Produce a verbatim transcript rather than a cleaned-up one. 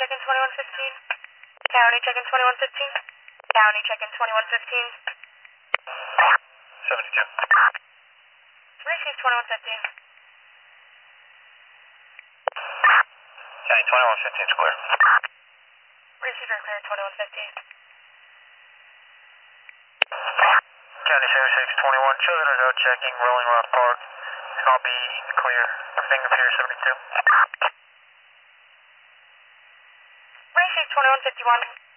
check-in twenty-one fifteen. County check-in twenty-one fifteen. County check-in twenty-one fifteen. seventy-two. Receive twenty-one fifteen. County twenty-one fifteen is clear. Receiver clear twenty-one fifteen. County seventy-six twenty-one, children are out checking, Rolling Rock Park, and I'll be clear. Everything appears seventy-two. Receive twenty-one fifty-one.